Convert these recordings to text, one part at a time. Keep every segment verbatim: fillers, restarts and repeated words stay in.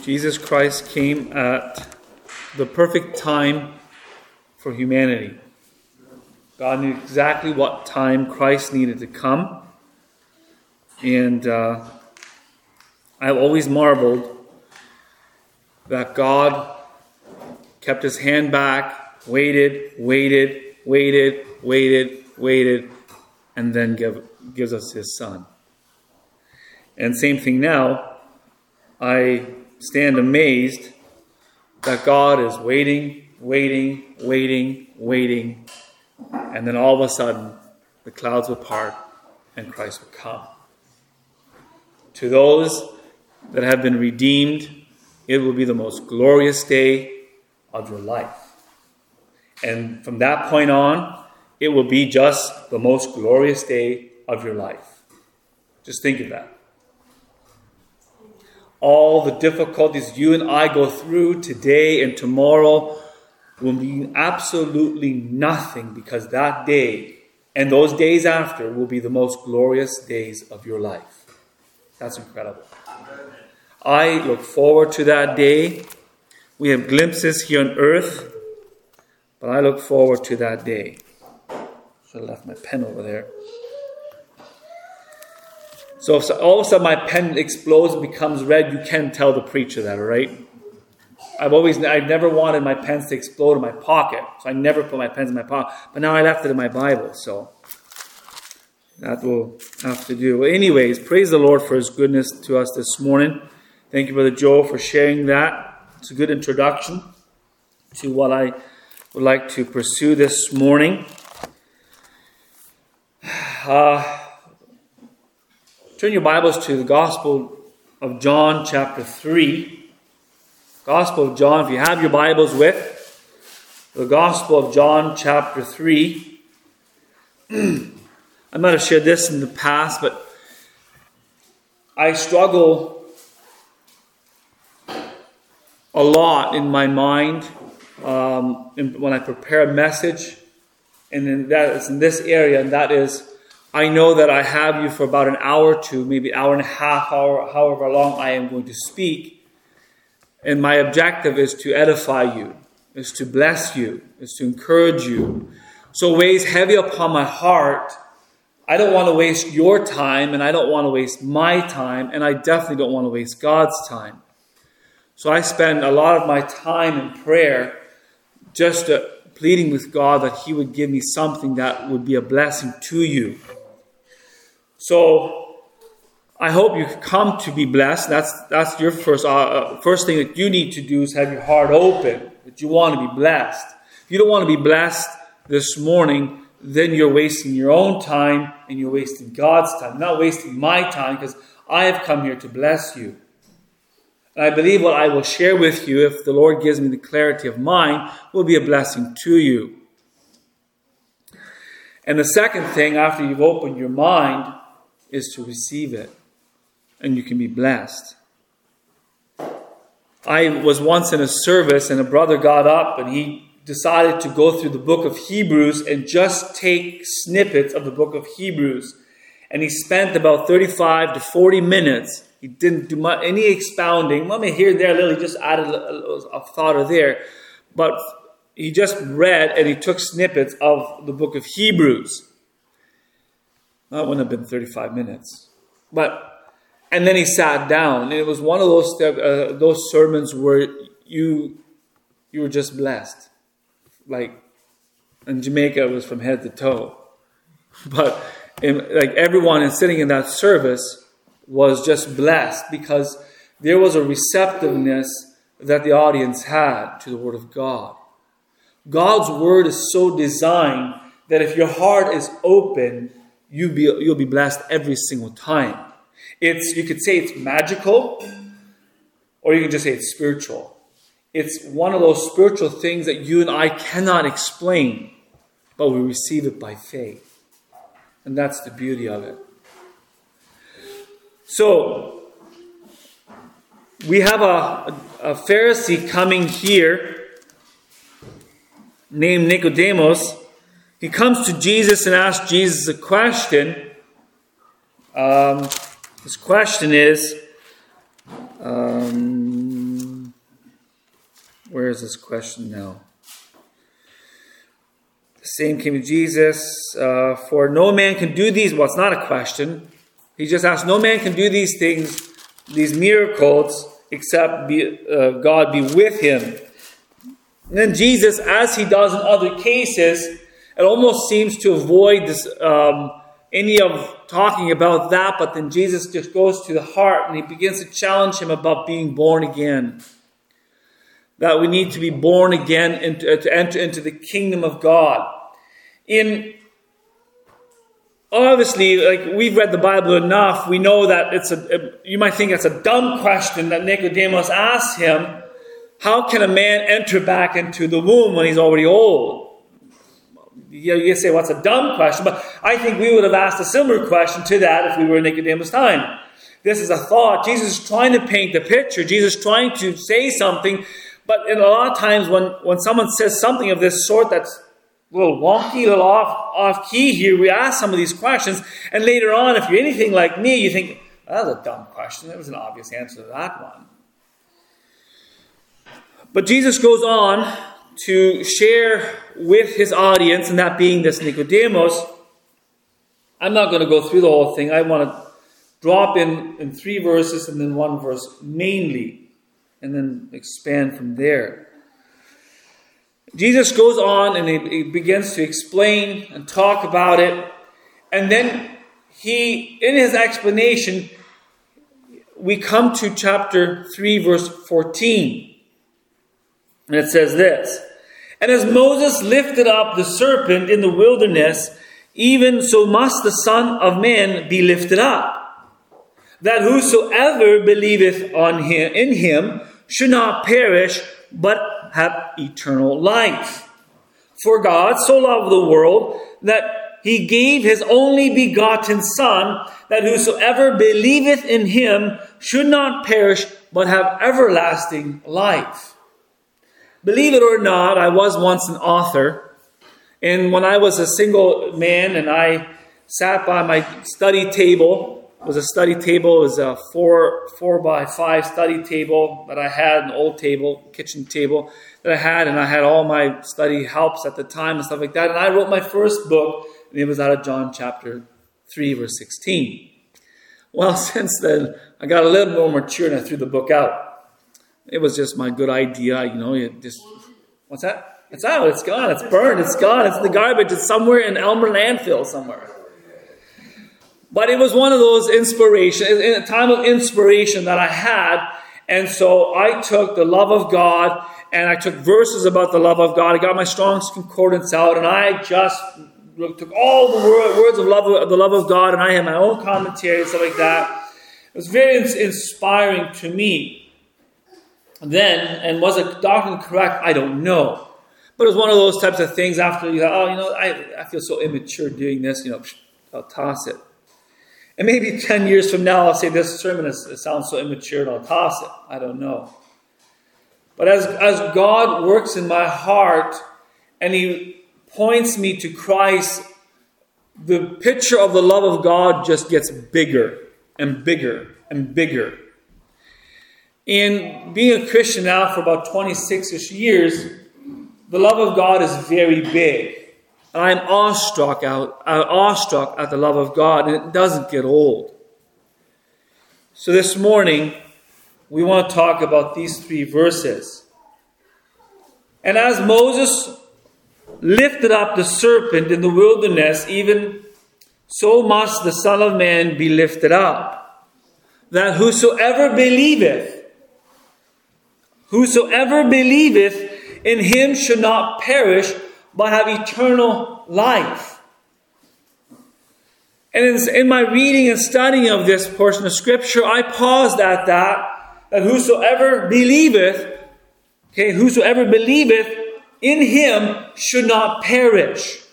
Jesus Christ came at the perfect time for humanity. God knew exactly what time Christ needed to come. And uh, I've always marveled that God kept his hand back, waited, waited, waited, waited, waited, and then give, gives us his Son. And same thing now. I stand amazed that God is waiting, waiting, waiting, waiting, and then all of a sudden the clouds will part and Christ will come. To those that have been redeemed, it will be the most glorious day of your life. And from that point on, it will be just the most glorious day of your life. Just think of that. All the difficulties you and I go through today and tomorrow will mean absolutely nothing, because that day and those days after will be the most glorious days of your life. That's incredible. I look forward to that day. We have glimpses here on earth, but I look forward to that day. Should have left my pen over there. So if all of a sudden my pen explodes and becomes red, you can tell the preacher that, all right? I've always, I've never wanted my pens to explode in my pocket, so I never put my pens in my pocket. But now I left it in my Bible, so that will have to do. Well, anyways, praise the Lord for his goodness to us this morning. Thank you, Brother Joe, for sharing that. It's a good introduction to what I would like to pursue this morning. Uh, turn your Bibles to the Gospel of John, chapter three. Gospel of John, if you have your Bibles with, the Gospel of John, chapter three. I might have shared this in the past, but I struggle a lot in my mind um, in, when I prepare a message, and in that is in this area, and that is, I know that I have you for about an hour or two, maybe an hour and a half, hour, however long I am going to speak. And my objective is to edify you, is to bless you, is to encourage you. So it weighs heavy upon my heart. I don't want to waste your time, and I don't want to waste my time, and I definitely don't want to waste God's time. So I spend a lot of my time in prayer just uh, pleading with God that he would give me something that would be a blessing to you. So I hope you come to be blessed. That's that's your first uh, first thing that you need to do is have your heart open, that you want to be blessed. If you don't want to be blessed this morning, then you're wasting your own time and you're wasting God's time. You're not wasting my time, because I have come here to bless you. And I believe what I will share with you, if the Lord gives me the clarity of mind, will be a blessing to you. And the second thing, after you've opened your mind, is to receive it. And you can be blessed. I was once in a service, and a brother got up and he decided to go through the book of Hebrews and just take snippets of the book of Hebrews. And he spent about thirty-five to forty minutes. He didn't do much, any expounding. Well, I mean, here and there, Lily just added a, a thought or there. But he just read and he took snippets of the book of Hebrews. That wouldn't have been thirty-five minutes. But And then he sat down. And it was one of those uh, those sermons where you you were just blessed. Like in Jamaica, it was from head to toe. But in, like everyone sitting in that service was just blessed, because there was a receptiveness that the audience had to the Word of God. God's Word is so designed that if your heart is open, you be you'll be blessed every single time. It's, you could say it's magical, or you can just say it's spiritual. It's one of those spiritual things that you and I cannot explain, but we receive it by faith. And that's the beauty of it. So, we have a, a Pharisee coming here named Nicodemus. He comes to Jesus and asks Jesus a question. Um... His question is, um, Where's this question now? The same came to Jesus. Uh, for no man can do these. Well, it's not a question. He just asked, no man can do these things, these miracles, except be, uh, God be with him. And then Jesus, as he does in other cases, it almost seems to avoid this um, any of talking about that, but then Jesus just goes to the heart and he begins to challenge him about being born again. That we need to be born again and to enter into the kingdom of God. In obviously, like we've read the Bible enough, we know that it's a. You might think it's a dumb question that Nicodemus asked him. How can a man enter back into the womb when he's already old? You, you say, well, it's a dumb question, but I think we would have asked a similar question to that if we were in Nicodemus' time. This is a thought. Jesus is trying to paint the picture. Jesus is trying to say something, but in a lot of times when, when someone says something of this sort that's a little wonky, a little off, off key here, we ask some of these questions, and later on, if you're anything like me, you think, that was a dumb question. There was an obvious answer to that one. But Jesus goes on to share with his audience, and that being this Nicodemus. I'm not going to go through the whole thing. I want to drop in, in three verses and then one verse mainly, and then expand from there. Jesus goes on and he, he begins to explain and talk about it. And then he, in his explanation, we come to chapter three, verse fourteen. And it says this, and as Moses lifted up the serpent in the wilderness, even so must the Son of Man be lifted up, that whosoever believeth on him, in him should not perish, but have eternal life. For God so loved the world that he gave his only begotten Son, that whosoever believeth in him should not perish, but have everlasting life. Believe it or not, I was once an author. And when I was a single man and I sat by my study table, it was a study table, it was a four, four by five study table that I had, an old table, kitchen table that I had, and I had all my study helps at the time and stuff like that. And I wrote my first book, and it was out of John chapter three, verse sixteen. Well, since then, I got a little more mature and I threw the book out. It was just my good idea, you know, it just, what's that? It's out, it's gone, it's burned, it's gone, it's in the garbage, it's somewhere in Elmer landfill somewhere. But it was one of those inspirations, in a time of inspiration that I had, and so I took the love of God, and I took verses about the love of God, I got my Strong's Concordance out, and I just took all the words of love of the love of God, and I had my own commentary and stuff like that. It was very inspiring to me. Then, and was the doctrine correct? I don't know. But it was one of those types of things after you thought, oh, you know, I, I feel so immature doing this, you know, I'll toss it. And maybe ten years from now, I'll say this sermon is, it sounds so immature and I'll toss it. I don't know. But as, as God works in my heart and he points me to Christ, the picture of the love of God just gets bigger and bigger and bigger. In being a Christian now for about twenty-six-ish years, the love of God is very big. And I'm awestruck out, uh, awestruck at the love of God, and it doesn't get old. So this morning, we want to talk about these three verses. And as Moses lifted up the serpent in the wilderness, even so must the Son of Man be lifted up, that whosoever believeth, Whosoever believeth in him should not perish, but have eternal life. And in, in my reading and studying of this portion of Scripture, I paused at that, that whosoever believeth, okay, whosoever believeth in him should not perish.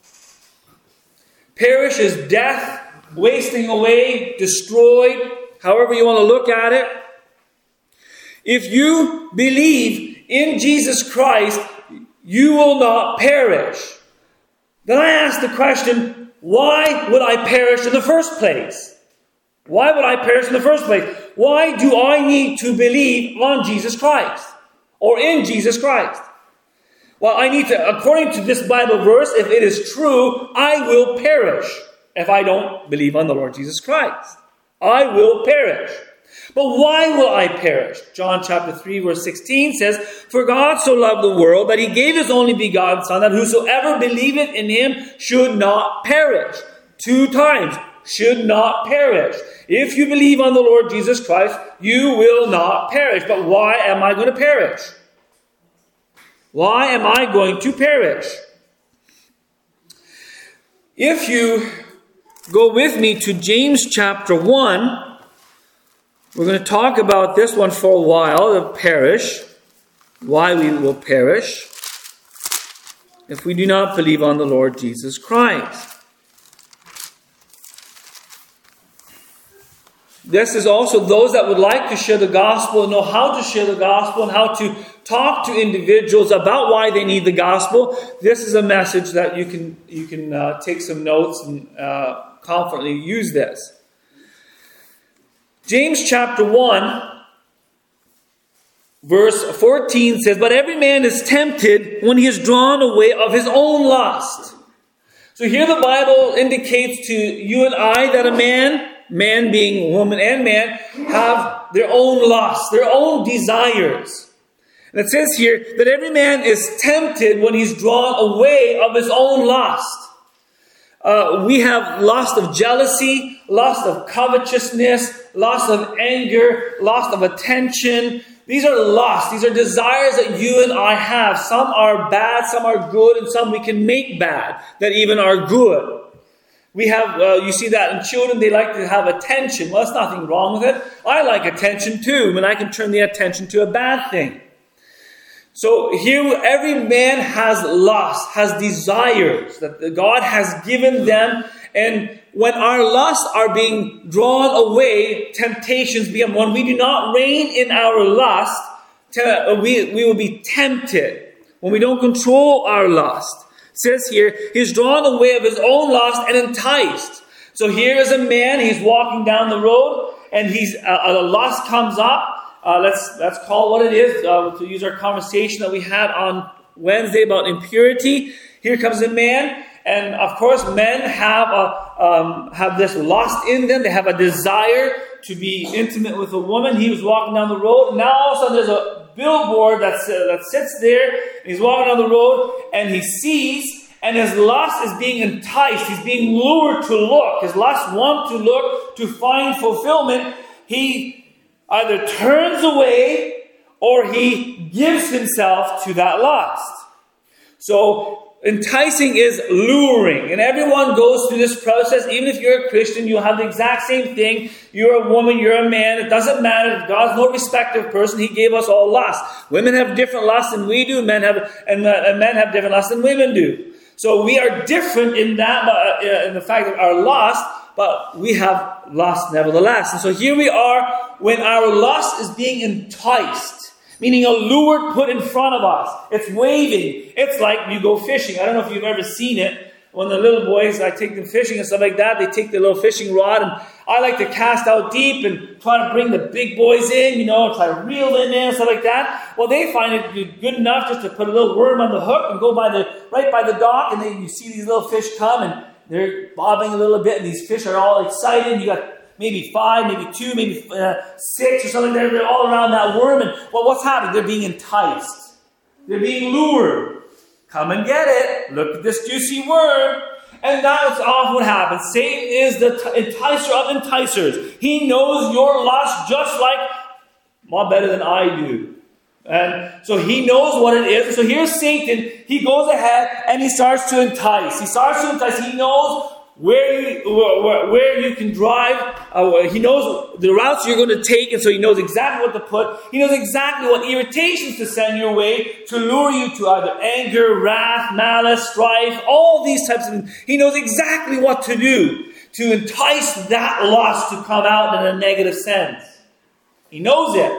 Perish is death, wasting away, destroyed, however you want to look at it. If you believe in Jesus Christ, you will not perish. Then I ask the question, why would I perish in the first place? Why would I perish in the first place? Why do I need to believe on Jesus Christ? or in Jesus Christ. Well, I need to, according to this Bible verse, if it is true, I will perish if I don't believe on the Lord Jesus Christ. I will perish. But why will I perish? John chapter three verse sixteen says, For God so loved the world that he gave his only begotten Son, that whosoever believeth in him should not perish. Two times, should not perish. If you believe on the Lord Jesus Christ, you will not perish. But why am I going to perish? Why am I going to perish? If you go with me to James chapter one, we're going to talk about this one for a while, the perish, why we will perish if we do not believe on the Lord Jesus Christ. This is also those that would like to share the gospel and know how to share the gospel and how to talk to individuals about why they need the gospel. This is a message that you can you can uh, take some notes and uh, confidently use this. James chapter one, verse fourteen says, But every man is tempted when he is drawn away of his own lust. So here the Bible indicates to you and I that a man, man being woman and man, have their own lusts, their own desires. And it says here that every man is tempted when he's drawn away of his own lust. Uh, we have lust of jealousy, lust of covetousness, lust of anger, lust of attention. These are lusts. These are desires that you and I have. Some are bad, some are good, and some we can make bad that even are good. We have, uh, you see that in children, they like to have attention. Well, there's nothing wrong with it. I like attention too, and I can turn the attention to a bad thing. So here, every man has lust, has desires that God has given them. And when our lusts are being drawn away, temptations begin. When we do not reign in our lust, we, we will be tempted. When we don't control our lust. It says here, he's drawn away of his own lust and enticed. So here is a man, he's walking down the road, and he's uh, a lust comes up. Uh, let's let's call it what it is, uh, to use our conversation that we had on Wednesday about impurity. Here comes a man, and of course men have a, um, have this lust in them. They have a desire to be intimate with a woman. He was walking down the road, and now all of a sudden there's a billboard that's, uh, that sits there, and he's walking down the road, and he sees, and his lust is being enticed. He's being lured to look. His lust wants to look to find fulfillment. He either turns away or he gives himself to that lust. So enticing is luring. And everyone goes through this process. Even if you're a Christian, you'll have the exact same thing. You're a woman, you're a man. It doesn't matter. God's no respective person. He gave us all lust. Women have different lusts than we do. Men have, and, uh, and men have different lusts than women do. So we are different in that, uh, in the fact that our lust, but we have lust nevertheless. And so here we are when our lust is being enticed, meaning a lure put in front of us. It's waving. It's like you go fishing. I don't know if you've ever seen it. When the little boys, I take them fishing and stuff like that, they take the little fishing rod, and I like to cast out deep and try to bring the big boys in, you know, try to reel them in and stuff like that. Well, they find it good enough just to put a little worm on the hook and go by the right by the dock, and then you see these little fish come, and they're bobbing a little bit, and these fish are all excited. You got maybe five, maybe two, maybe uh, six or something. They're, they're all around that worm, and well, what's happening? They're being enticed. They're being lured. Come and get it. Look at this juicy worm. And that's often what happens. Satan is the t- enticer of enticers. He knows your lust just like, well, better than I do. And so he knows what it is. So here's Satan. He goes ahead and he starts to entice. He starts to entice. He knows where you, where, where you can drive. Uh, he knows the routes you're going to take, and so he knows exactly what to put. He knows exactly what irritations to send your way to lure you to either anger, wrath, malice, strife, all these types of things. He knows exactly what to do to entice that lust to come out in a negative sense. He knows it.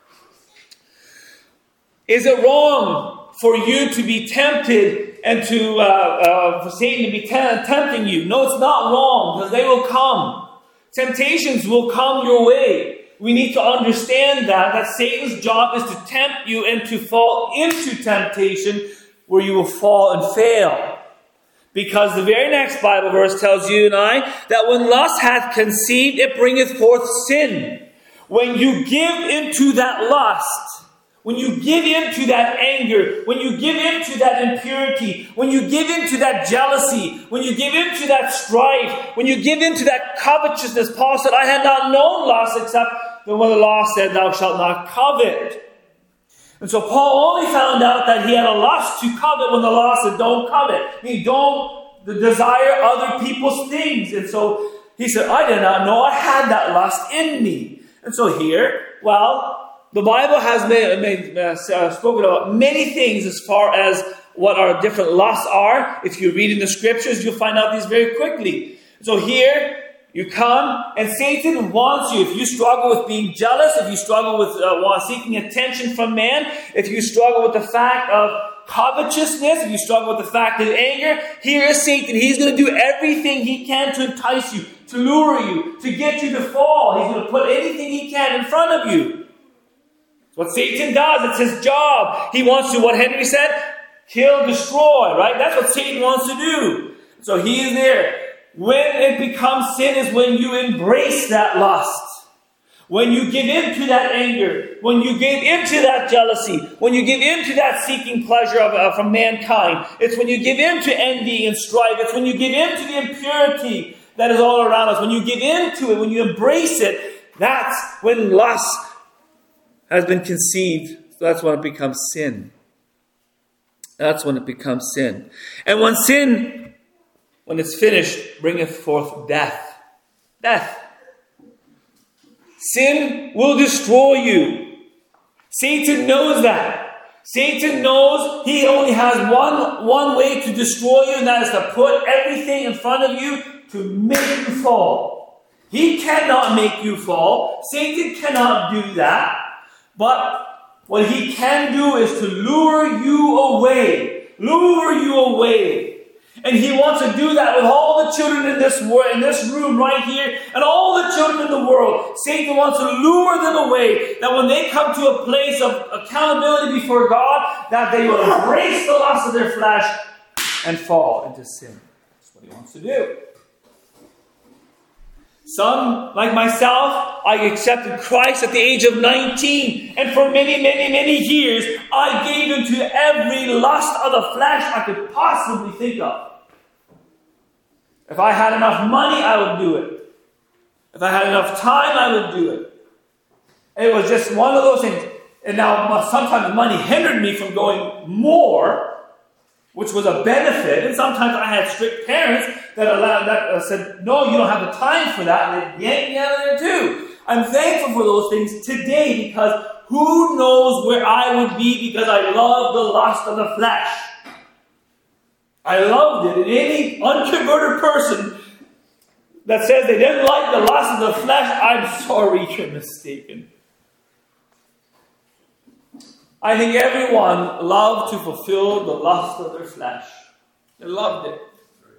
Is it wrong for you to be tempted and to uh, uh, for Satan to be t- tempting you? No, it's not wrong, because they will come. Temptations will come your way. we need to understand that, that Satan's job is to tempt you and to fall into temptation where you will fall and fail. Because the very next Bible verse tells you and I that when lust hath conceived, it bringeth forth sin. When you give into that lust, when you give into that anger, when you give into that impurity, when you give into that jealousy, when you give into that strife, when you give into that covetousness, Paul said, I had not known lust except that when the law said, thou shalt not covet. And so Paul only found out that he had a lust to covet when the law said, don't covet. I mean, don't desire other people's things. And so he said, I did not know I had that lust in me. And so here, well, the Bible has made, made, uh, spoken about many things as far as what our different lusts are. If you read in the scriptures, you'll find out these very quickly. So here, you come, and Satan wants you. If you struggle with being jealous, if you struggle with uh, seeking attention from man, if you struggle with the fact of covetousness, if you struggle with the fact of anger, here is Satan. He's going to do everything he can to entice you, to lure you, to get you to fall. He's going to put anything he can in front of you. It's what Satan does. It's his job. He wants to, what Henry said, kill, destroy, right? That's what Satan wants to do. So he is there. When it becomes sin is when you embrace that lust. When you give into that anger. When you give into that jealousy. When you give into that seeking pleasure of, uh, from mankind. It's when you give into envy and strife. It's when you give into the impurity that is all around us. When you give into it, when you embrace it, that's when lust has been conceived. So that's when it becomes sin. That's when it becomes sin. And when sin... when it's finished, bringeth forth death. Death. Sin will destroy you. Satan knows that. Satan knows he only has one, one way to destroy you, and that is to put everything in front of you to make you fall. He cannot make you fall. Satan cannot do that. But what he can do is to lure you away. Lure you away. And he wants to do that with all the children in this world, in this room right here, and all the children in the world. Satan wants to lure them away, that when they come to a place of accountability before God, that they will embrace the lust of their flesh and fall into sin. That's what he wants to do. Some, like myself, I accepted Christ at the age of nineteen. And for many, many, many years, I gave into every lust of the flesh I could possibly think of. If I had enough money, I would do it. If I had enough time, I would do it. It was just one of those things. And now sometimes money hindered me from going more, which was a benefit. And sometimes I had strict parents that allowed that uh, said, no, you don't have the time for that. And they yanked me out of there too. I'm thankful for those things today, because who knows where I would be, because I love the lust of the flesh. I loved it. And any unconverted person that says they didn't like the lust of the flesh, I'm sorry, you're mistaken. I think everyone loved to fulfill the lust of their flesh. They loved it.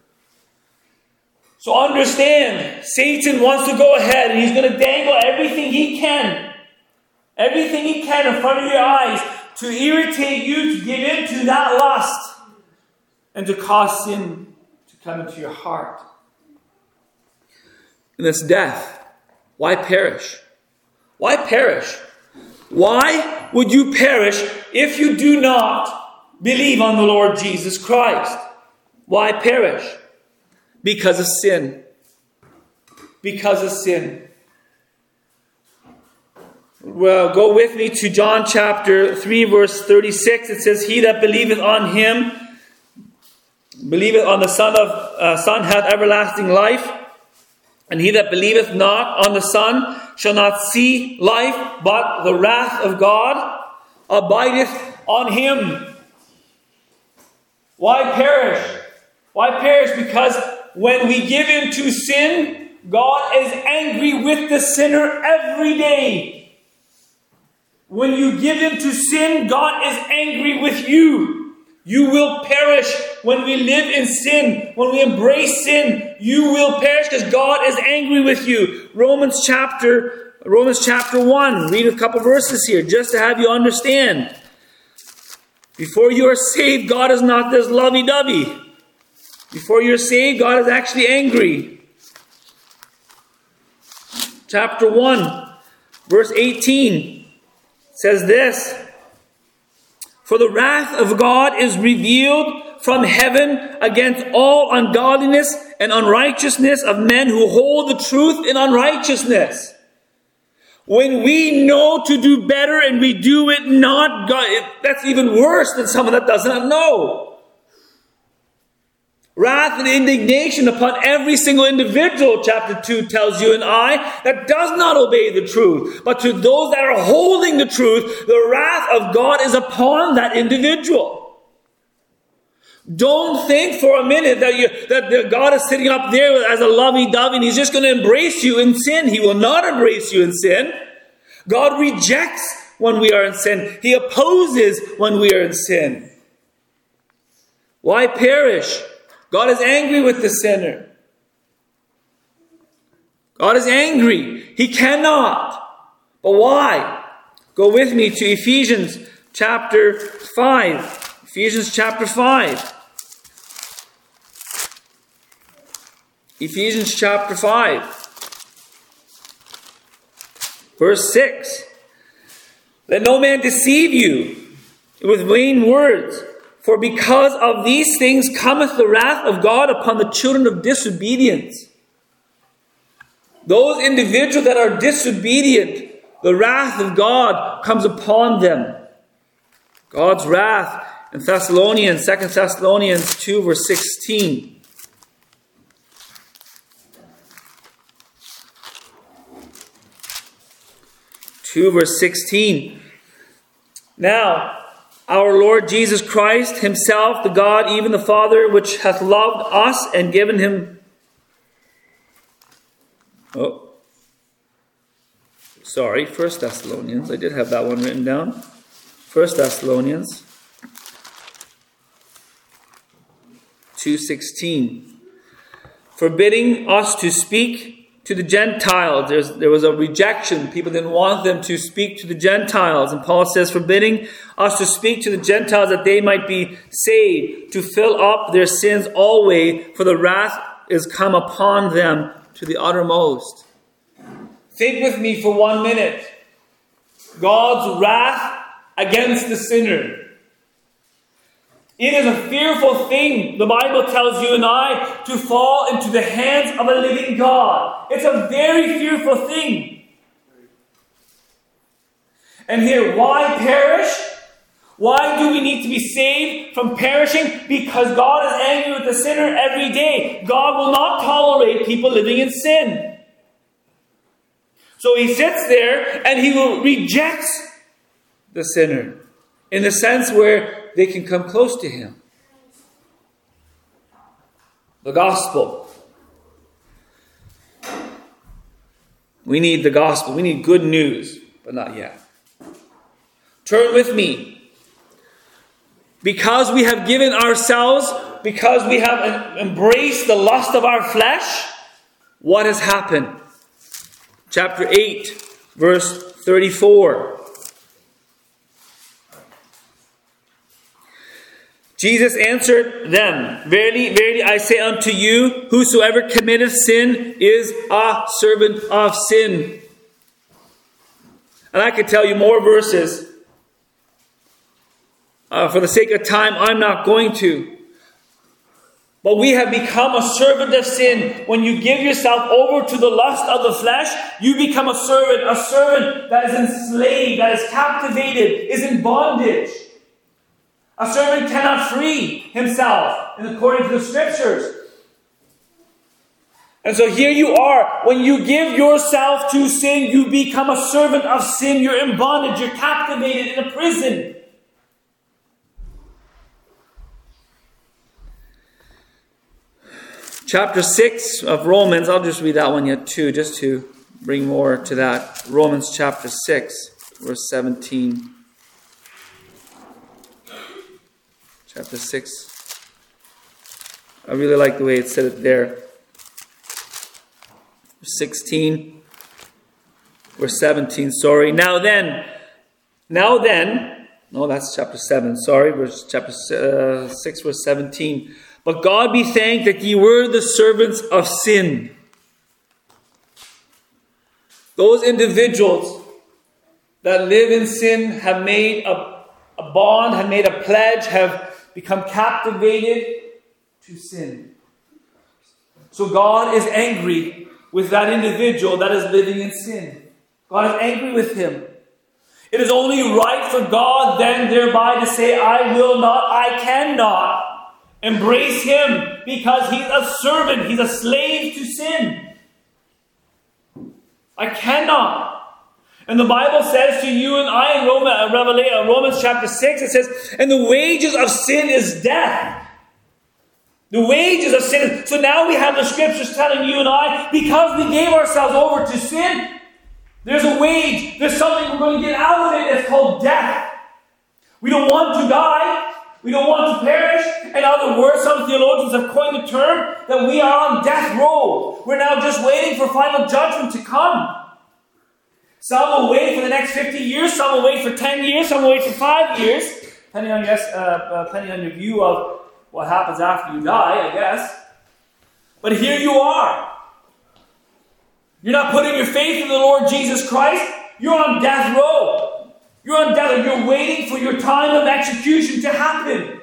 So understand, Satan wants to go ahead and he's going to dangle everything he can. Everything he can in front of your eyes to irritate you to give into that lust and to cause sin to come into your heart. And that's death. Why perish? Why perish? Why would you perish if you do not believe on the Lord Jesus Christ? Why perish? Because of sin. Because of sin. Well, go with me to John chapter three, verse thirty-six. It says, he that believeth on him, believeth on the Son of uh, Son, hath everlasting life. And he that believeth not on the Son shall not see life, but the wrath of God abideth on him. Why perish? Why perish? Because when we give in to sin, God is angry with the sinner every day. When you give in to sin, God is angry with you. You will perish when we live in sin. When we embrace sin, you will perish because God is angry with you. Romans chapter Romans chapter one. Read a couple verses here just to have you understand. Before you are saved, God is not this lovey-dovey. Before you're saved, God is actually angry. Chapter one, verse eighteen says this. For the wrath of God is revealed from heaven against all ungodliness and unrighteousness of men who hold the truth in unrighteousness. When we know to do better and we do it not, God, that's even worse than someone that does not know. Wrath and indignation upon every single individual, chapter two tells you and I, that does not obey the truth. But to those that are holding the truth, the wrath of God is upon that individual. Don't think for a minute that, you, that God is sitting up there as a lovey-dovey and He's just going to embrace you in sin. He will not embrace you in sin. God rejects when we are in sin. He opposes when we are in sin. Why perish? God is angry with the sinner. God is angry. He cannot. But why? Go with me to Ephesians chapter five. Ephesians chapter five. Ephesians chapter five. Verse six. Let no man deceive you with vain words. For because of these things cometh the wrath of God upon the children of disobedience. Those individuals that are disobedient, the wrath of God comes upon them. God's wrath in Thessalonians, Second Thessalonians two, verse sixteen. two, verse sixteen. Now, our Lord Jesus Christ Himself, the God, even the Father, which hath loved us and given Him... Oh. Sorry, First Thessalonians. I did have that one written down. First Thessalonians two sixteen. Forbidding us to speak to the Gentiles. There's, there was a rejection. People didn't want them to speak to the Gentiles. And Paul says, forbidding us to speak to the Gentiles that they might be saved, to fill up their sins always, for the wrath is come upon them to the uttermost. Think with me for one minute. God's wrath against the sinner. It is a fearful thing, the Bible tells you and I, to fall into the hands of a living God. It's a very fearful thing. And here, why perish? Why do we need to be saved from perishing? Because God is angry with the sinner every day. God will not tolerate people living in sin. So He sits there and He will reject the sinner in the sense where they can come close to Him. The gospel. We need the gospel. We need good news, but not yet. Turn with me. Because we have given ourselves, because we have embraced the lust of our flesh, what has happened? Chapter eight, verse thirty-four. Jesus answered them, Verily, verily, I say unto you, whosoever committeth sin is a servant of sin. And I could tell you more verses. Uh, for the sake of time, I'm not going to. But we have become a servant of sin. When you give yourself over to the lust of the flesh, you become a servant. A servant that is enslaved, that is captivated, is in bondage. A servant cannot free himself, according to the Scriptures. And so here you are. When you give yourself to sin, you become a servant of sin. You're in bondage. You're captivated in a prison. Chapter six of Romans. I'll just read that one yet too, just to bring more to that. Romans chapter six, verse seventeen. Chapter six. I really like the way it said it there. sixteen. verse seventeen, sorry. Now then, now then, no, that's chapter seven, sorry, verse chapter uh, six, verse seventeen. But God be thanked that ye were the servants of sin. Those individuals that live in sin have made a, a bond, have made a pledge, have become captivated to sin. So God is angry with that individual that is living in sin. God is angry with him. It is only right for God then thereby to say, I will not, I cannot embrace him because he's a servant, he's a slave to sin. I cannot. And the Bible says to you and I in Romans, Revelation, Romans chapter six, it says, and the wages of sin is death. The wages of sin. So now we have the scriptures telling you and I, because we gave ourselves over to sin, there's a wage. There's something we're going to get out of it. It's called death. We don't want to die. We don't want to perish. In other words, some theologians have coined the term that we are on death row. We're now just waiting for final judgment to come. Some will wait for the next fifty years. Some will wait for ten years. Some will wait for five years. Depending on your, uh, uh, depending on your view of what happens after you die, I guess. But here you are. You're not putting your faith in the Lord Jesus Christ. You're on death row. You're on death row. You're waiting for your time of execution to happen.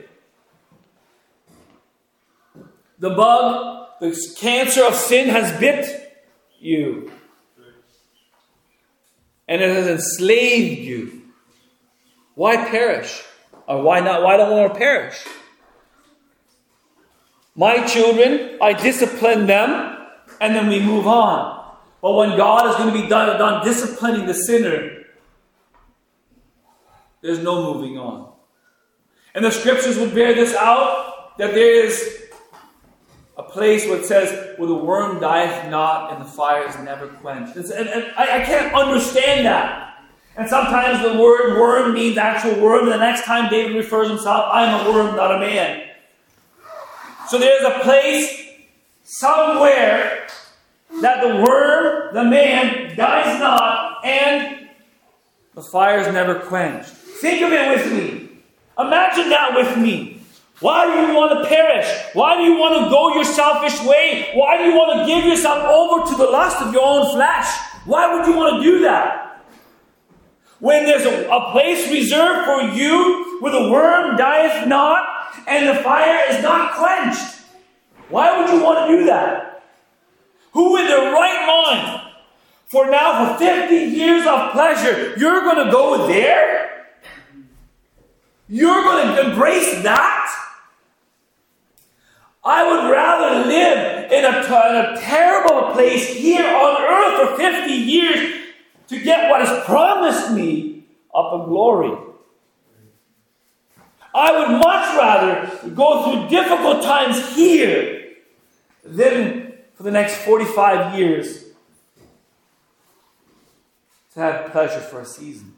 The bug, the cancer of sin has bit you. And it has enslaved you. Why perish? Or why not? Why don't we want to perish? My children, I discipline them, and then we move on. But when God is going to be done, done disciplining the sinner, there's no moving on. And the scriptures would bear this out, that there is a place where it says, where the worm dieth not and the fire is never quenched. And, and I, I can't understand that. And sometimes the word worm means actual worm, and the next time David refers himself, I'm a worm, not a man. So there's a place somewhere that the worm, the man, dies not, and the fire is never quenched. Think of it with me. Imagine that with me. Why do you want to perish? Why do you want to go your selfish way? Why do you want to give yourself over to the lust of your own flesh? Why would you want to do that? When there's a, a place reserved for you where the worm dieth not and the fire is not quenched. Why would you want to do that? Who in their right mind, for now for fifty years of pleasure, you're going to go there? You're going to embrace that? I would rather live in a, in a terrible place here on earth for fifty years to get what is promised me up in glory. I would much rather go through difficult times here than for the next forty-five years to have pleasure for a season.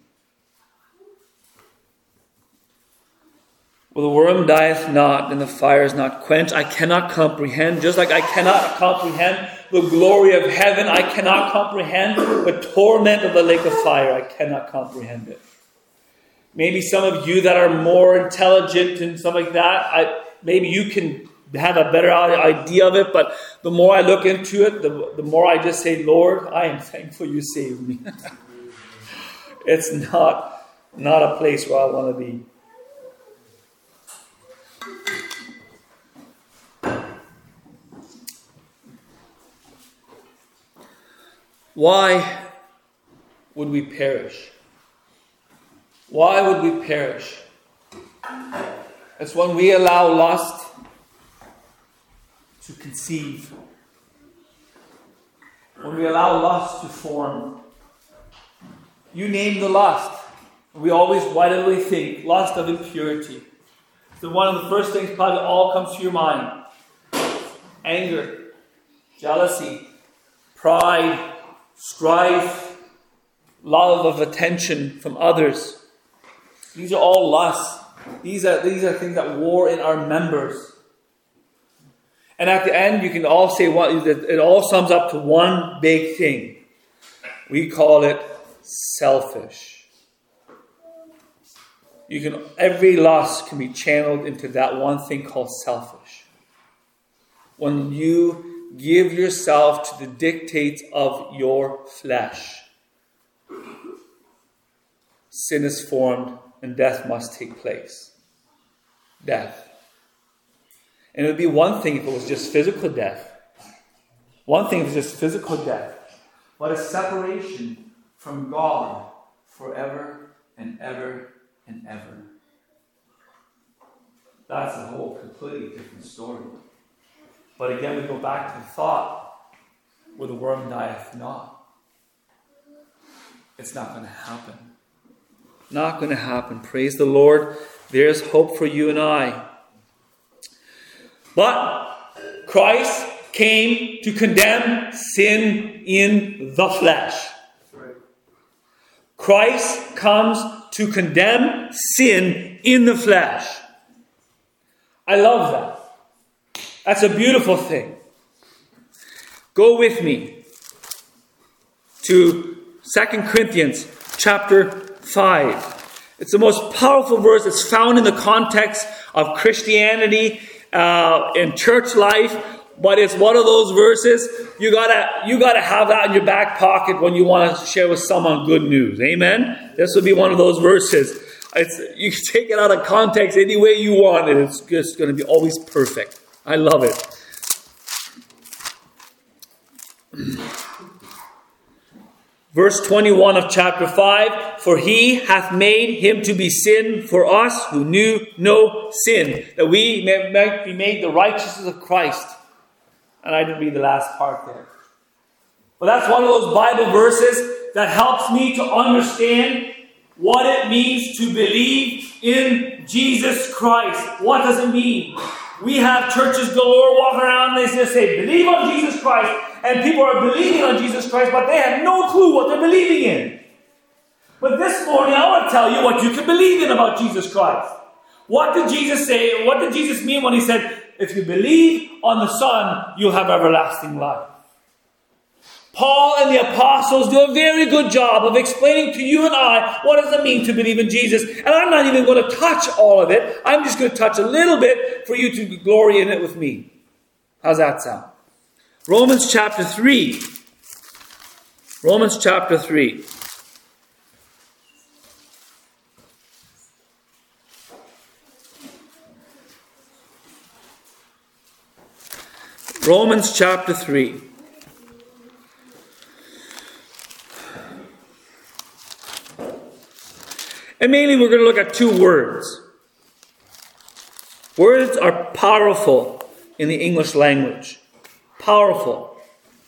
Well, the worm dieth not, and the fire is not quenched. I cannot comprehend, just like I cannot comprehend the glory of heaven, I cannot comprehend the torment of the lake of fire. I cannot comprehend it. Maybe some of you that are more intelligent and stuff like that, I, maybe you can have a better idea of it, but the more I look into it, the, the more I just say, Lord, I am thankful you saved me. It's not, not a place where I want to be. Why would we perish? Why would we perish? It's when we allow lust to conceive. When we allow lust to form. You name the lust. We always widely think lust of impurity. So one of the first things probably all comes to your mind. Anger, jealousy, pride, strife, love of attention from others. These are all lusts. These are, these are things that war in our members. And at the end, you can all say what it all sums up to one big thing. We call it selfish. You can every lust can be channeled into that one thing called selfish. When you give yourself to the dictates of your flesh, sin is formed and death must take place. Death. And it would be one thing if it was just physical death. One thing if it was just physical death. But a separation from God forever and ever and ever. That's a whole completely different story. But again, we go back to the thought, where the worm dieth not. It's not going to happen. Not going to happen. Praise the Lord. There's hope for you and I. But Christ came to condemn sin in the flesh. Christ comes to condemn sin in the flesh. I love that. That's a beautiful thing. Go with me to Second Corinthians chapter five. It's the most powerful verse. It's found in the context of Christianity uh, and church life. But it's one of those verses you gotta you gotta have that in your back pocket when you want to share with someone good news. Amen. This would be one of those verses. It's, you can take it out of context any way you want, and it's just going to be always perfect. I love it. Verse twenty-one of chapter five, for he hath made him to be sin for us who knew no sin, that we may, might be made the righteousness of Christ. And I didn't read the last part there. But that's one of those Bible verses that helps me to understand what it means to believe in Jesus Christ. What does it mean? We have churches galore walking around and they just say, believe on Jesus Christ. And people are believing on Jesus Christ, but they have no clue what they're believing in. But this morning, I want to tell you what you can believe in about Jesus Christ. What did Jesus say? What did Jesus mean when he said, if you believe on the Son, you'll have everlasting life? Paul and the apostles do a very good job of explaining to you and I what does it mean to believe in Jesus. And I'm not even going to touch all of it. I'm just going to touch a little bit for you to glory in it with me. How's that sound? Romans chapter three. Romans chapter three. Romans chapter three. And mainly we're going to look at two words. Words are powerful in the English language. Powerful.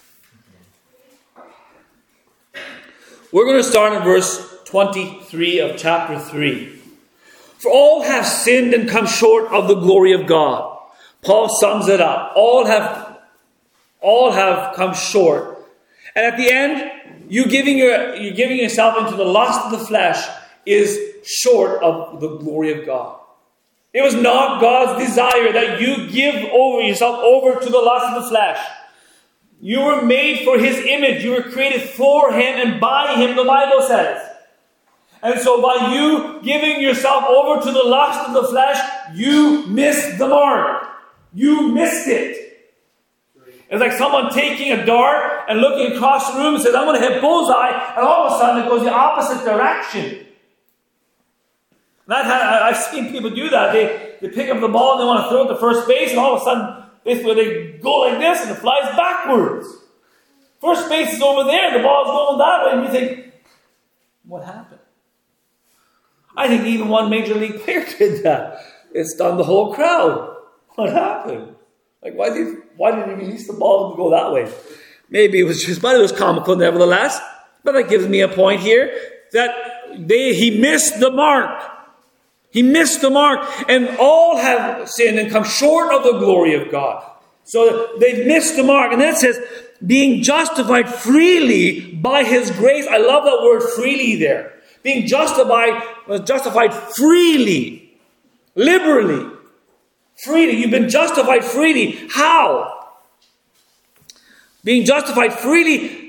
We're going to start in verse twenty-three of chapter three. For all have sinned and come short of the glory of God. Paul sums it up. All have, all have come short. And at the end, you giving your, you giving yourself into the lust of the flesh is short of the glory of God. It was not God's desire that you give over yourself over to the lust of the flesh. You were made for His image. You were created for Him and by Him, the Bible says. And so by you giving yourself over to the lust of the flesh, you missed the mark. You missed it. It's like someone taking a dart and looking across the room and says, I'm going to hit bullseye, and all of a sudden it goes the opposite direction. And I've, had, I've seen people do that. They, they pick up the ball and they want to throw it to first base, and all of a sudden they, they go like this and it flies backwards. First base is over there, the ball's going that way, and you think, what happened? I think even one major league player did that. It stunned the whole crowd. What happened? Like, why did why did he release the ball to go that way? Maybe it was just, but it was comical nevertheless. But that gives me a point here that they he missed the mark. He missed the mark, and all have sinned and come short of the glory of God. So they've missed the mark. And then it says, being justified freely by His grace. I love that word freely there. Being justified, justified freely, liberally, freely. You've been justified freely. How? Being justified freely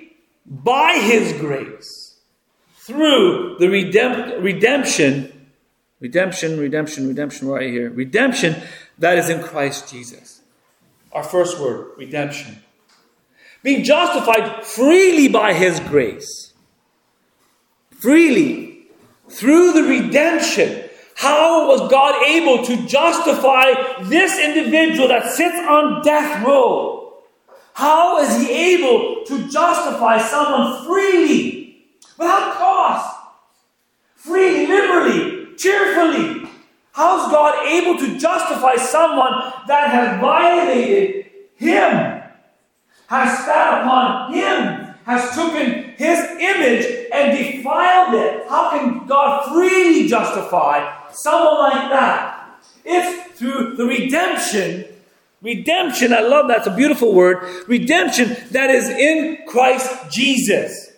by His grace, through the redemp- redemption, redemption, redemption, redemption, right here, redemption that is in Christ Jesus. Our first word, redemption. Being justified freely by His grace. Freely. Through the redemption. How was God able to justify this individual that sits on death row? How is He able to justify someone freely, without cost? Freely, liberally, cheerfully. How is God able to justify someone that has violated Him, has spat upon Him, has taken His image and defiled it? How can God freely justify someone like that? It's through the redemption. Redemption, I love that. It's a beautiful word. Redemption that is in Christ Jesus.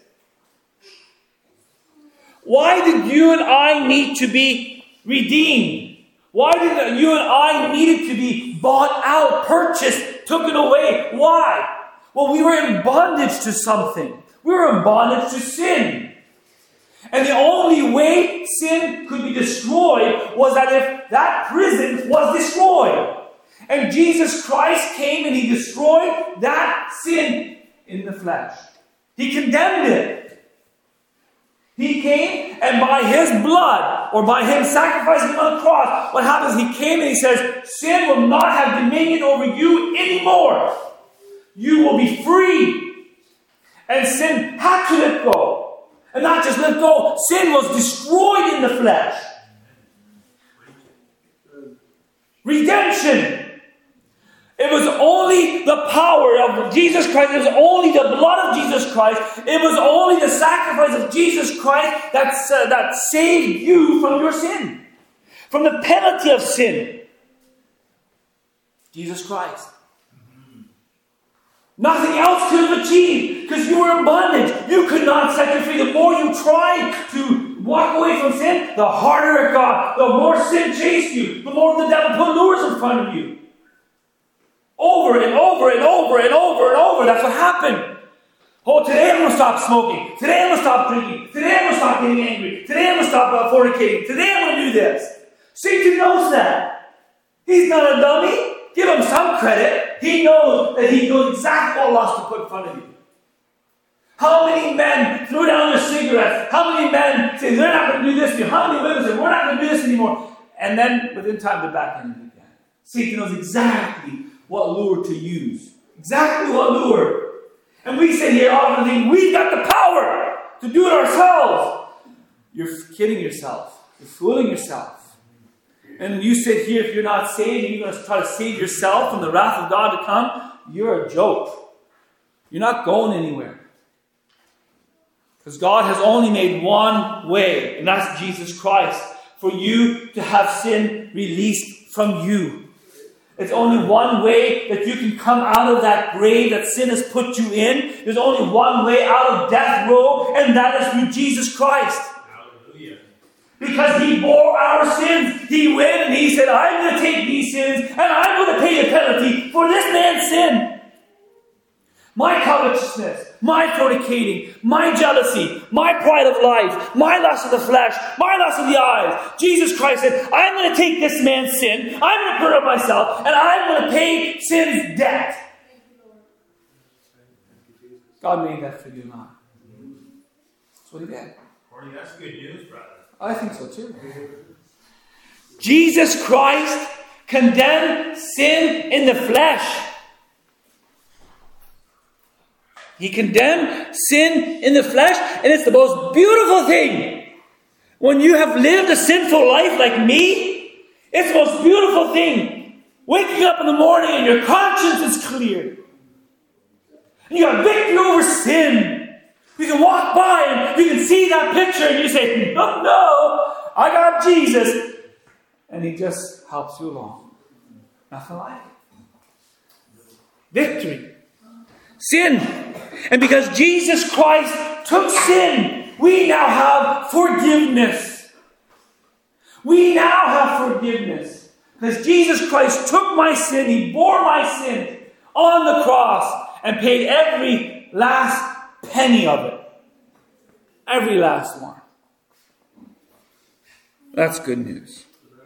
Why did you and I need to be redeemed? Why did you and I needed to be bought out, purchased, taken away? Why? Well, we were in bondage to something. We were in bondage to sin. And the only way sin could be destroyed was that if that prison was destroyed. And Jesus Christ came and He destroyed that sin in the flesh. He condemned it. He came, and by His blood, or by Him sacrificing on the cross, what happens? He came and He says, sin will not have dominion over you anymore. You will be free. And sin had to let go. And not just let go, sin was destroyed in the flesh. Redemption. It was only the power of Jesus Christ. It was only the blood of Jesus Christ. It was only the sacrifice of Jesus Christ that, uh, that saved you from your sin. From the penalty of sin. Jesus Christ. Nothing else could have achieved, because you were in bondage. You could not set you free. The more you tried to walk away from sin, the harder it got. The more sin chased you. The more the devil put lures in front of you. Over and over and over and over and over. That's what happened. Oh, today I'm going to stop smoking. Today I'm going to stop drinking. Today I'm going to stop getting angry. Today I'm going to stop uh, fornicating. Today I'm going to do this. Satan knows that. He's not a dummy. Give him some credit. He knows that he knows exactly what lust to put in front of you. How many men threw down their cigarettes? How many men say they're not going to do this anymore? How many women say we're not going to do this anymore? And then within time they're back in it again. Satan knows exactly what lure to use. Exactly what lure. And we sit here often thinking we've got the power to do it ourselves. You're kidding yourself. You're fooling yourself. And you sit here, if you're not saved, and you're going to try to save yourself from the wrath of God to come, you're a joke. You're not going anywhere. Because God has only made one way, and that's Jesus Christ, for you to have sin released from you. It's only one way that you can come out of that grave that sin has put you in. There's only one way out of death row, and that is through Jesus Christ. Hallelujah. Because He bore our sins. He went and He said, I'm going to take these sins, and I'm going to pay the penalty for this man's sin. My covetousness, my fornicating, my jealousy, my pride of life, my lust of the flesh, my lust of the eyes. Jesus Christ said, I'm going to take this man's sin, I'm going to put it up myself, and I'm going to pay sin's debt. God made that for you and I. That's what He did. Marty, that's good news, brother. I think so too. Jesus Christ condemned sin in the flesh. He condemned sin in the flesh, and it's the most beautiful thing. When you have lived a sinful life like me, it's the most beautiful thing. Waking up in the morning and your conscience is clear. And you have victory over sin. You can walk by and you can see that picture and you say, no, no, I got Jesus. And He just helps you along. Nothing like it. Victory. Sin. And because Jesus Christ took sin, we now have forgiveness. We now have forgiveness. Because Jesus Christ took my sin, He bore my sin on the cross and paid every last penny of it. Every last one. That's good news.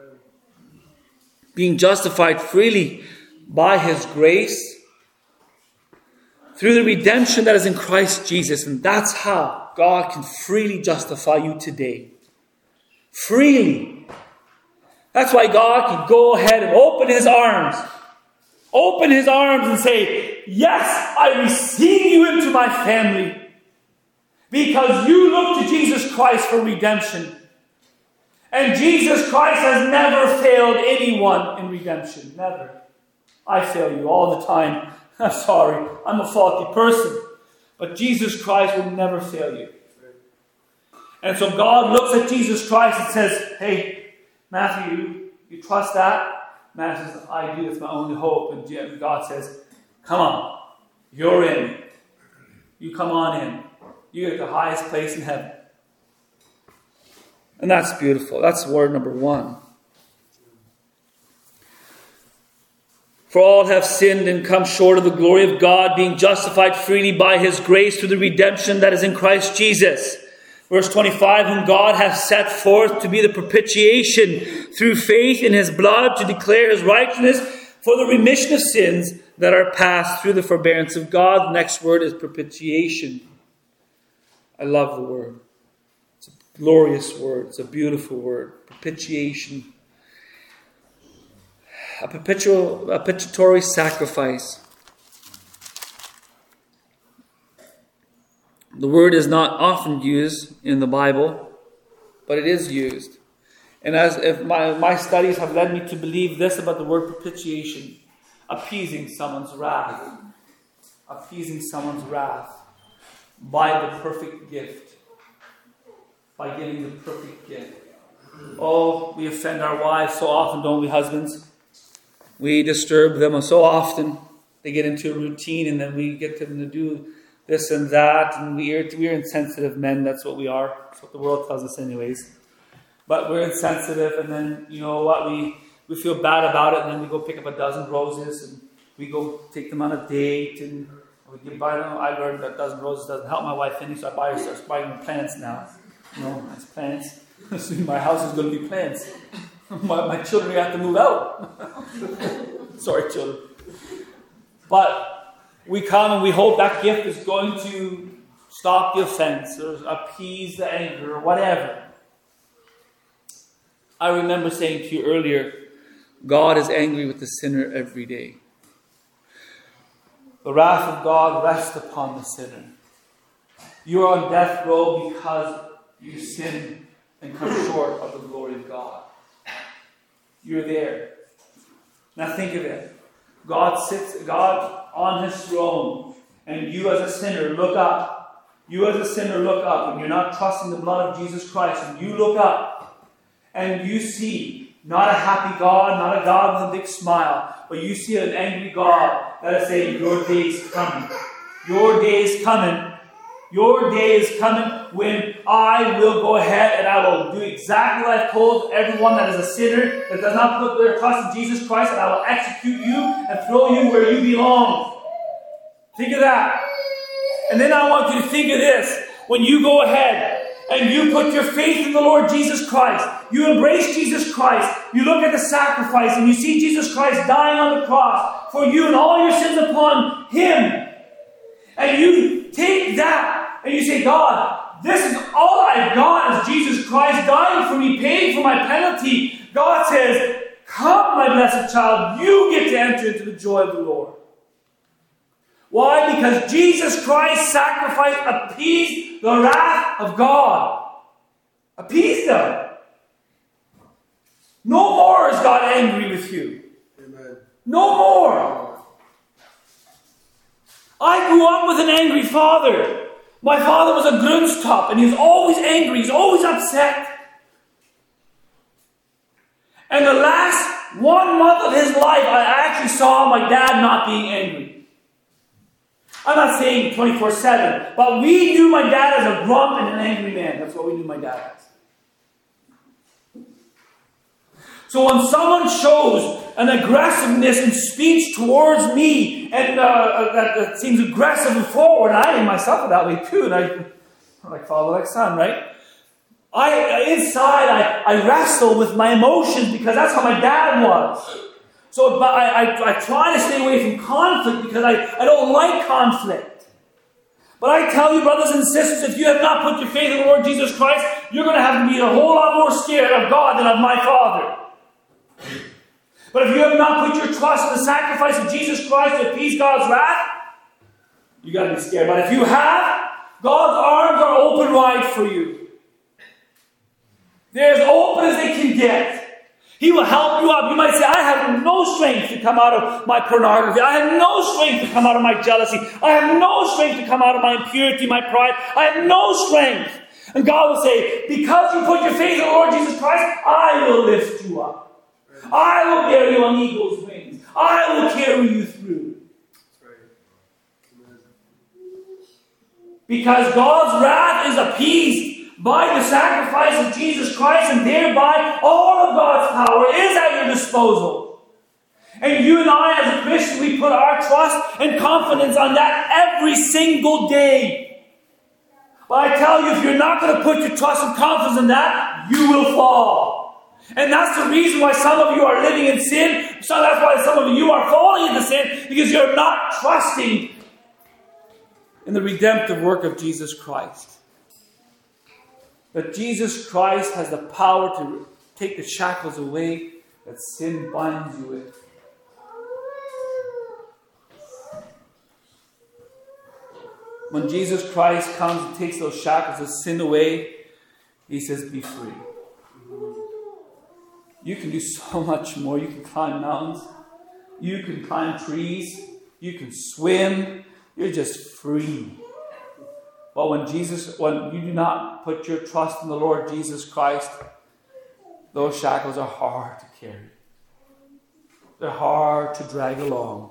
Being justified freely by His grace through the redemption that is in Christ Jesus. And that's how God can freely justify you today. Freely. That's why God can go ahead and open His arms. Open His arms and say, yes, I receive you into my family. Because you look to Jesus Christ for redemption. And Jesus Christ has never failed anyone in redemption. Never. I fail you all the time. I'm sorry. I'm a faulty person. But Jesus Christ will never fail you. And so God looks at Jesus Christ and says, hey, Matthew, you, you trust that? Matthew says, I do. It's my only hope. And God says, come on. You're in. You come on in. You get the highest place in heaven. And that's beautiful. That's word number one. For all have sinned and come short of the glory of God, being justified freely by His grace through the redemption that is in Christ Jesus. Verse twenty-five, whom God hath set forth to be the propitiation through faith in His blood, to declare His righteousness for the remission of sins that are past through the forbearance of God. The next word is propitiation. I love the word. It's a glorious word. It's a beautiful word. Propitiation. A perpetual, a propitiatory sacrifice. The word is not often used in the Bible, but it is used. And as if my, my studies have led me to believe this about the word propitiation, appeasing someone's wrath. Appeasing someone's wrath by the perfect gift. By giving the perfect gift. Oh, we offend our wives so often, don't we, husbands? We disturb them so often. They get into a routine and then we get them to do this and that. And we're, we're insensitive men. That's what we are. That's what the world tells us anyways. But we're insensitive, and then, you know what, we, we feel bad about it, and then we go pick up a dozen roses, and we go take them on a date, and we can buy them. I learned that a dozen roses doesn't help my wife any, so I buy her, start buying her plants now. You know, nice plants. Soon my house is going to be plants. my, my children have to move out. Sorry, children. But we come and we hope that gift is going to stop the offense, or appease the anger, or whatever. I remember saying to you earlier, God is angry with the sinner every day. The wrath of God rests upon the sinner. You are on death row because you sin and come short of the glory of God. You're there. Now think of it. God sits, God on His throne, and you as a sinner look up. You as a sinner look up, and you're not trusting the blood of Jesus Christ, and you look up. And you see not a happy God, not a God with a big smile, but you see an angry God that is saying, your day is coming. Your day is coming. Your day is coming when I will go ahead and I will do exactly what I've told everyone that is a sinner, that does not put their trust in Jesus Christ, and I will execute you and throw you where you belong. Think of that. And then I want you to think of this. When you go ahead and you put your faith in the Lord Jesus Christ, you embrace Jesus Christ, you look at the sacrifice and you see Jesus Christ dying on the cross for you and all your sins upon Him. And you take that and you say, God, this is all I've got is Jesus Christ dying for me, paying for my penalty. God says, come, my blessed child, you get to enter into the joy of the Lord. Why? Because Jesus Christ's sacrifice appeased the wrath of God. Appeased them. No more is God angry with you. Amen. No more. I grew up with an angry father. My father was a grunstop, and he was always angry. He's always upset. And the last one month of his life, I actually saw my dad not being angry. I'm not saying twenty-four seven, but we knew my dad as a grump and an angry man. That's what we knew my dad as. So when someone shows an aggressiveness in speech towards me, and uh, that, that seems aggressive and forward. I am myself that way too, and I, I'm like father, like son, right? I inside I, I wrestle with my emotions because that's how my dad was. So but I, I, I try to stay away from conflict because I, I don't like conflict. But I tell you, brothers and sisters, if you have not put your faith in the Lord Jesus Christ, you're going to have to be a whole lot more scared of God than of my Father. But if you have not put your trust in the sacrifice of Jesus Christ to appease God's wrath, you got to be scared. But if you have, God's arms are open wide for you. They're as open as they can get. He will help you up. You might say, I have no strength to come out of my pornography. I have no strength to come out of my jealousy. I have no strength to come out of my impurity, my pride. I have no strength. And God will say, because you put your faith in the Lord Jesus Christ, I will lift you up. I will bear you on eagle's wings. I will carry you through. Because God's wrath is appeased by the sacrifice of Jesus Christ, and thereby all of God's power is at your disposal. And you and I, as a Christian, we put our trust and confidence on that every single day. But I tell you, if you're not going to put your trust and confidence in that, you will fall. And that's the reason why some of you are living in sin. So that's why some of you are falling into sin, because you're not trusting in the redemptive work of Jesus Christ. That Jesus Christ has the power to take the shackles away that sin binds you with. When Jesus Christ comes and takes those shackles of sin away, He says, be free. You can do so much more. You can climb mountains. You can climb trees. You can swim. You're just free. But when Jesus, when you do not put your trust in the Lord Jesus Christ, those shackles are hard to carry. They're hard to drag along.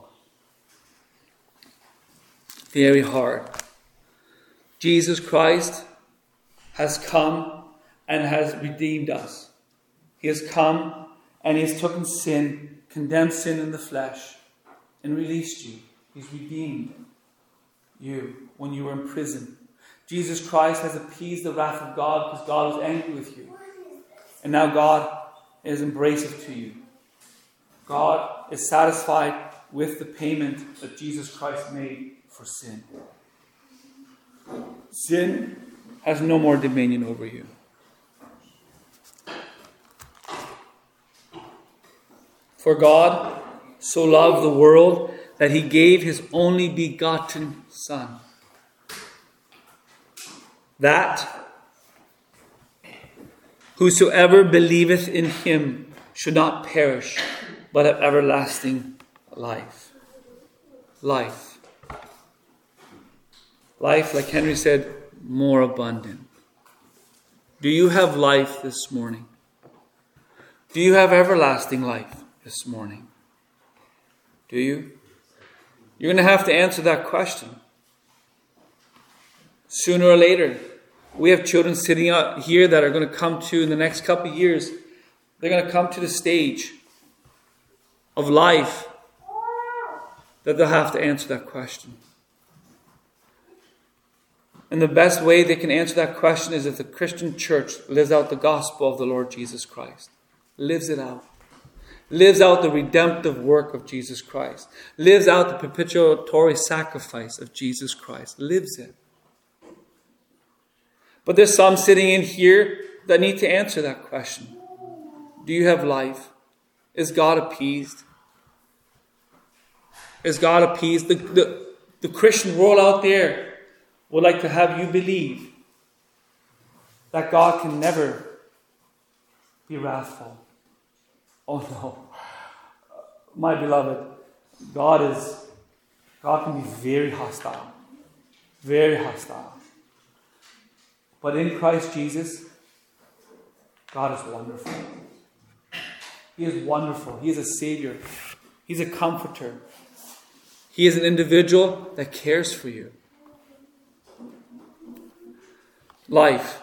Very hard. Jesus Christ has come and has redeemed us. He has come and He has taken sin, condemned sin in the flesh, and released you. He's redeemed you when you were in prison. Jesus Christ has appeased the wrath of God because God was angry with you. And now God is embracive to you. God is satisfied with the payment that Jesus Christ made for sin. Sin has no more dominion over you. For God so loved the world that He gave His only begotten Son, that whosoever believeth in Him should not perish, but have everlasting life. Life. Life, like Henry said, more abundant. Do you have life this morning? Do you have everlasting life this morning? Do you? You're going to have to answer that question. Sooner or later, we have children sitting out here that are going to come to, in the next couple of years, they're going to come to the stage of life that they'll have to answer that question. And the best way they can answer that question is if the Christian church lives out the gospel of the Lord Jesus Christ. Lives it out. Lives out the redemptive work of Jesus Christ. Lives out the propitiatory sacrifice of Jesus Christ. Lives it. But there's some sitting in here that need to answer that question. Do you have life? Is God appeased? Is God appeased? The, the, the Christian world out there would like to have you believe that God can never be wrathful. Oh no. My beloved, God is, God can be very hostile. Very hostile. But in Christ Jesus, God is wonderful. He is wonderful. He is a Savior. He's a comforter. He is an individual that cares for you. Life.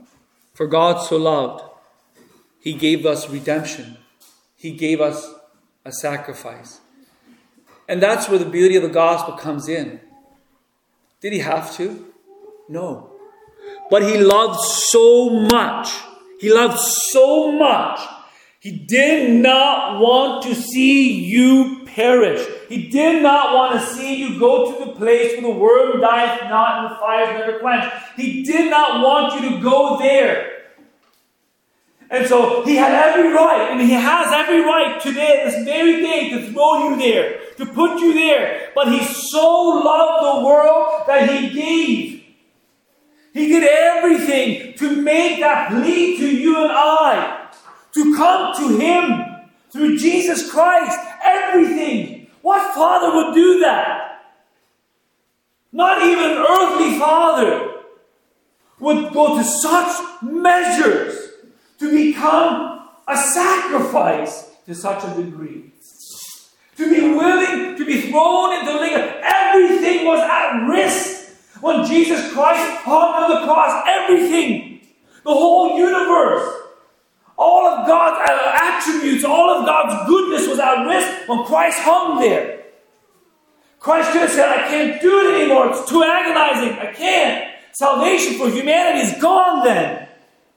For God so loved, He gave us redemption. He gave us a sacrifice. And that's where the beauty of the gospel comes in. Did he have to? No. But he loved so much. He loved so much. He did not want to see you perish. He did not want to see you go to the place where the worm dieth not and the fire is never quenched. He did not want you to go there. And so he had every right, and he has every right today, this very day, to throw you there, to put you there. But he so loved the world that he gave. He did everything to make that plea to you and I. To come to him through Jesus Christ. Everything. What father would do that? Not even an earthly father would go to such measures to become a sacrifice to such a degree. To be willing to be thrown into the lake. Everything was at risk when Jesus Christ hung on the cross. Everything. The whole universe. All of God's attributes, all of God's goodness was at risk when Christ hung there. Christ could have said, I can't do it anymore. It's too agonizing. I can't. Salvation for humanity is gone then.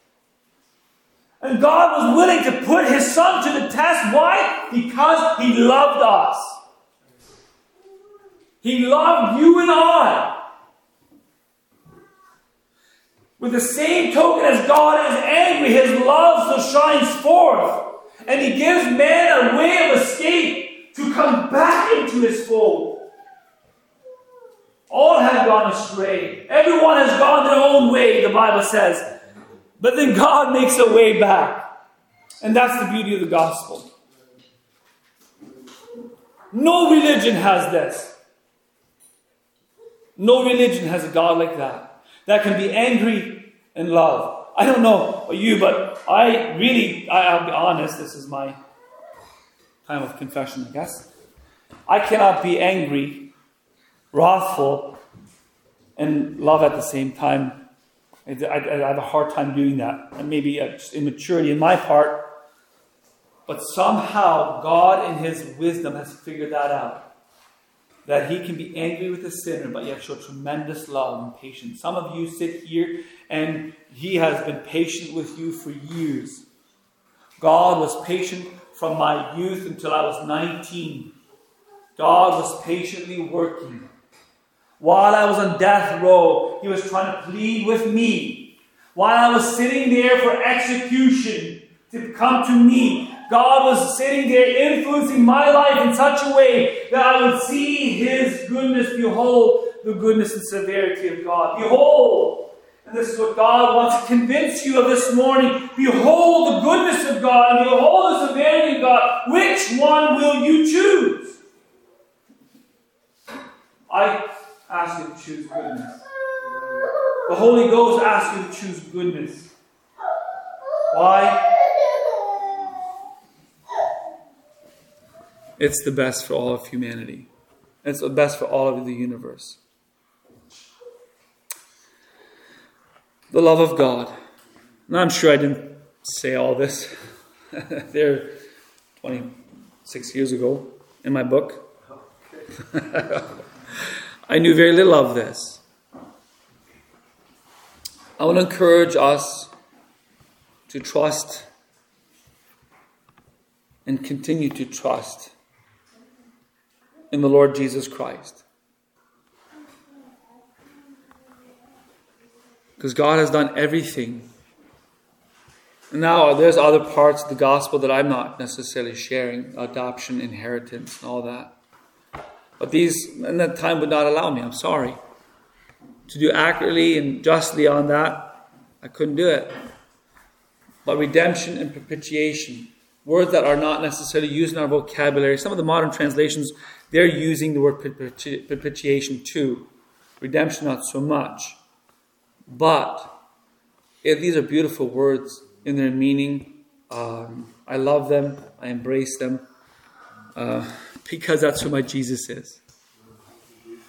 And God was willing to put his Son to the test. Why? Because he loved us. He loved you and I. With the same token as God is angry, his love so shines forth. And he gives man a way of escape to come back into his fold. All have gone astray. Everyone has gone their own way, the Bible says. But then God makes a way back. And that's the beauty of the gospel. No religion has this. No religion has a God like that. That can be angry and love. I don't know about you, but I really, I, I'll be honest, this is my time of confession, I guess. I cannot be angry, wrathful, and love at the same time. I, I, I have a hard time doing that. And maybe just immaturity in my part. But somehow God in his wisdom has figured that out. That he can be angry with a sinner, but yet show tremendous love and patience. Some of you sit here and he has been patient with you for years. God was patient from my youth until I was nineteen. God was patiently working. While I was on death row, he was trying to plead with me. While I was sitting there for execution to come to me, God was sitting there influencing my life in such a way that I would see his goodness. Behold the goodness and severity of God. Behold, and this is what God wants to convince you of this morning. Behold the goodness of God and behold the severity of God. Which one will you choose? I ask you to choose goodness. The Holy Ghost asks you to choose goodness. Why? It's the best for all of humanity. It's the best for all of the universe. The love of God. And I'm sure I didn't say all this there twenty-six years ago in my book. I knew very little of this. I want to encourage us to trust and continue to trust in the Lord Jesus Christ. Because God has done everything. Now, there's other parts of the gospel that I'm not necessarily sharing. Adoption, inheritance, and all that. But these, and that time would not allow me. I'm sorry. To do accurately and justly on that, I couldn't do it. But redemption and propitiation, words that are not necessarily used in our vocabulary. Some of the modern translations, they're using the word propitiation too. Redemption, not so much. But if these are beautiful words in their meaning. Um, I love them. I embrace them. Uh, because that's who my Jesus is.